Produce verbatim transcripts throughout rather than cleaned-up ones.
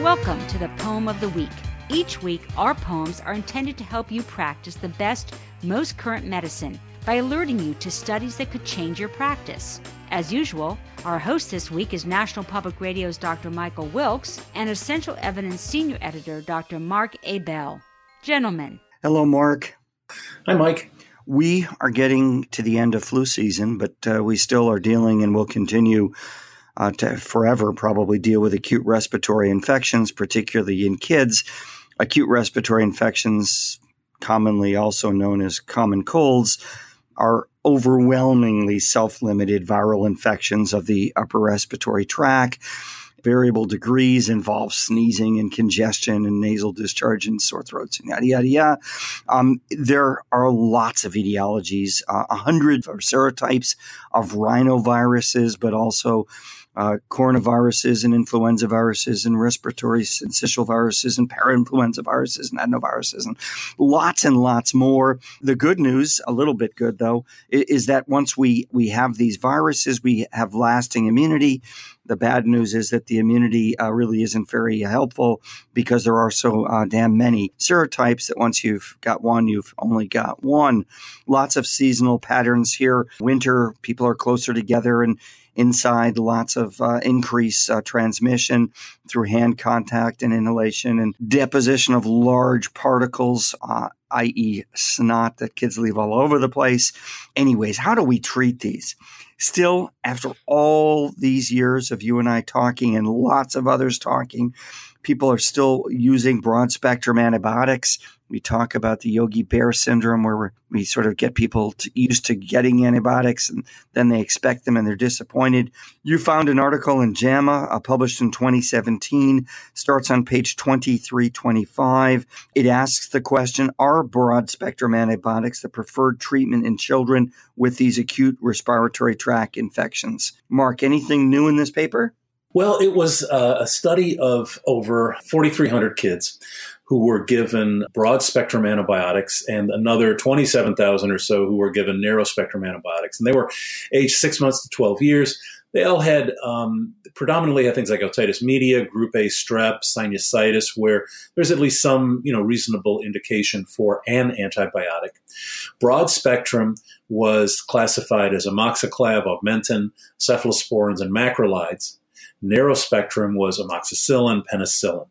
Welcome to the Poem of the Week. Each week, our poems are intended to help you practice the best, most current medicine by alerting you to studies that could change your practice. As usual, our host this week is National Public Radio's Doctor Michael Wilkes and Essential Evidence Senior Editor Doctor Mark Abell. Gentlemen. Hello, Mark. Hi, Mike. We are getting to the end of flu season, but uh, we still are dealing and will continue uh, to forever probably deal with acute respiratory infections, particularly in kids. Acute respiratory infections, commonly also known as common colds, are overwhelmingly self-limited viral infections of the upper respiratory tract. Variable degrees involve sneezing and congestion and nasal discharge and sore throats and yada, yada, yada. Um, there are lots of etiologies, uh, a hundred serotypes of rhinoviruses, but also uh, coronaviruses and influenza viruses and respiratory syncytial viruses and parainfluenza viruses and adenoviruses and lots and lots more. The good news, a little bit good though, is that once we, we have these viruses, we have lasting immunity. The bad news is that the immunity uh, really isn't very helpful because there are so uh, damn many serotypes that once you've got one, you've only got one. Lots of seasonal patterns here. Winter, people are closer together and inside, lots of uh, increased uh, transmission through hand contact and inhalation and deposition of large particles, uh, that is snot that kids leave all over the place. Anyways, how do we treat these? Still, after all these years of you and I talking and lots of others talking, people are still using broad-spectrum antibiotics. We talk about the Yogi Bear syndrome where we sort of get people to, used to getting antibiotics and then they expect them and they're disappointed. You found an article in JAMA uh, published in twenty seventeen, starts on page twenty-three twenty-five. It asks the question, are broad-spectrum antibiotics the preferred treatment in children with these acute respiratory tract infections? Mark, anything new in this paper? Well, it was uh, a study of over forty-three hundred kids who were given broad-spectrum antibiotics and another twenty-seven thousand or so who were given narrow-spectrum antibiotics. And they were aged six months to twelve years. They all had um, predominantly had things like otitis media, group A strep, sinusitis, where there's at least some, you know, reasonable indication for an antibiotic. Broad-spectrum was classified as amoxiclav, augmentin, cephalosporins, and macrolides. Narrow spectrum was amoxicillin, penicillin.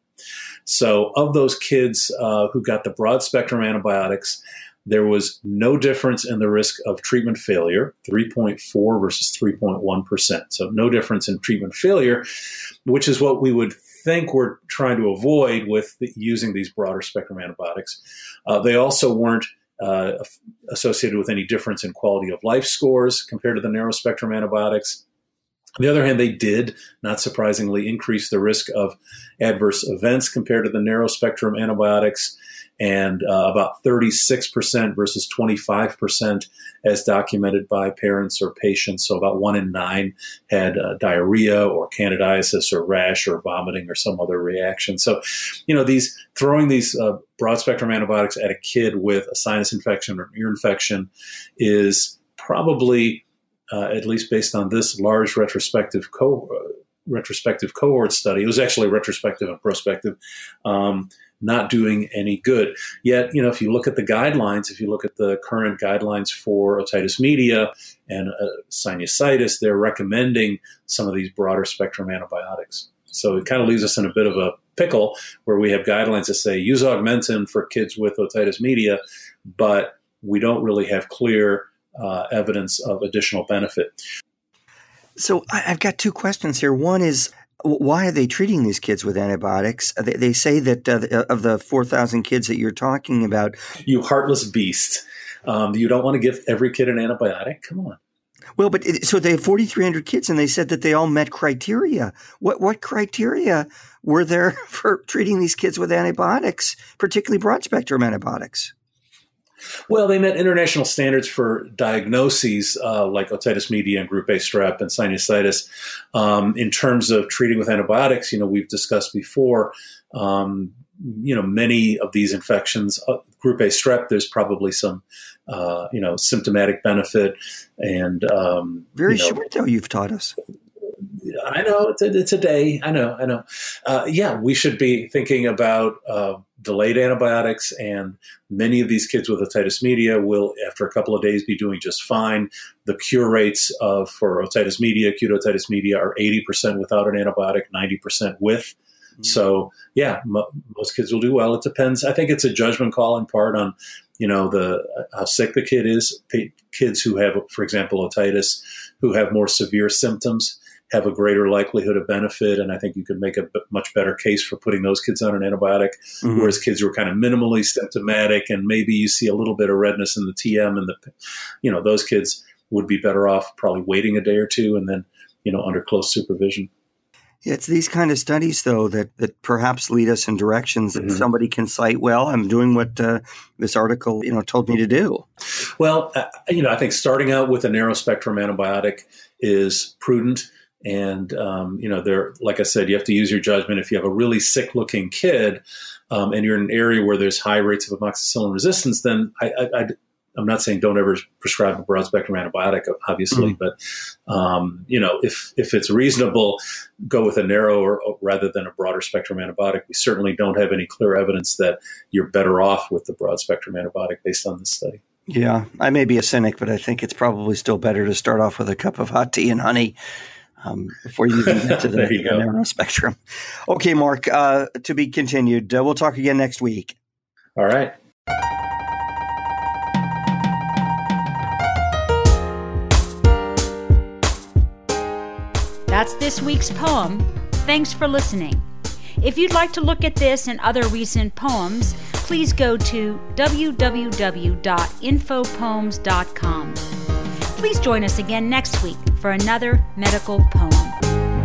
So of those kids uh, who got the broad spectrum antibiotics, there was no difference in the risk of treatment failure, three point four versus three point one percent. So no difference in treatment failure, which is what we would think we're trying to avoid with the, using these broader spectrum antibiotics. Uh, they also weren't uh, associated with any difference in quality of life scores compared to the narrow spectrum antibiotics. On the other hand, they did, not surprisingly, increase the risk of adverse events compared to the narrow spectrum antibiotics, and uh, about thirty-six percent versus twenty-five percent as documented by parents or patients. So about one in nine had uh, diarrhea or candidiasis or rash or vomiting or some other reaction. So, you know, these throwing these uh, broad spectrum antibiotics at a kid with a sinus infection or an ear infection is probably Uh, at least based on this large retrospective co- uh, retrospective cohort study, it was actually retrospective and prospective, um, not doing any good. Yet, you know, if you look at the guidelines, if you look at the current guidelines for otitis media and uh, sinusitis, they're recommending some of these broader spectrum antibiotics. So it kind of leaves us in a bit of a pickle where we have guidelines that say use augmentin for kids with otitis media, but we don't really have clear Uh, evidence of additional benefit. So I've got two questions here. One is, why are they treating these kids with antibiotics? They, they say that uh, of the four thousand kids that you're talking about. You heartless beast. Um, you don't want to give every kid an antibiotic? Come on. Well, but it, so they have forty-three hundred kids and they said that they all met criteria. What, what criteria were there for treating these kids with antibiotics, particularly broad spectrum antibiotics? Well, they met international standards for diagnoses uh, like otitis media and group A strep and sinusitis. Um, in terms of treating with antibiotics, you know, we've discussed before, um, you know, many of these infections, uh, group A strep, there's probably some, uh, you know, symptomatic benefit. And um, very you know, short, though, you've taught us. I know it's a, it's a day. I know, I know. Uh, yeah, we should be thinking about uh, delayed antibiotics, and many of these kids with otitis media will, after a couple of days, be doing just fine. The cure rates of for otitis media, acute otitis media, are eighty percent without an antibiotic, ninety percent with. Mm-hmm. So, yeah, m- most kids will do well. It depends. I think it's a judgment call in part on, you know, the how sick the kid is. Kids who have, for example, otitis, who have more severe symptoms, have a greater likelihood of benefit. And I think you could make a b- much better case for putting those kids on an antibiotic, mm-hmm. whereas kids who are kind of minimally symptomatic and maybe you see a little bit of redness in the T M and the, you know, those kids would be better off probably waiting a day or two and then, you know, under close supervision. It's these kind of studies, though, that, that perhaps lead us in directions that mm-hmm. somebody can cite, well, I'm doing what uh, this article, you know, told me to do. Well, uh, you know, I think starting out with a narrow spectrum antibiotic is prudent. And, um, you know, there, like I said, you have to use your judgment. If you have a really sick looking kid um, and you're in an area where there's high rates of amoxicillin resistance, then I, I, I I'm not saying don't ever prescribe a broad spectrum antibiotic, obviously, mm. but, um, you know, if, if it's reasonable, go with a narrower rather than a broader spectrum antibiotic. We certainly don't have any clear evidence that you're better off with the broad spectrum antibiotic based on this study. Yeah, I may be a cynic, but I think it's probably still better to start off with a cup of hot tea and honey um, before you even get to the, the narrow spectrum. Okay, Mark, uh, to be continued. Uh, we'll talk again next week. All right. That's this week's poem. Thanks for listening. If you'd like to look at this and other recent poems, please go to w w w dot info poems dot com. Please join us again next week for another medical poem.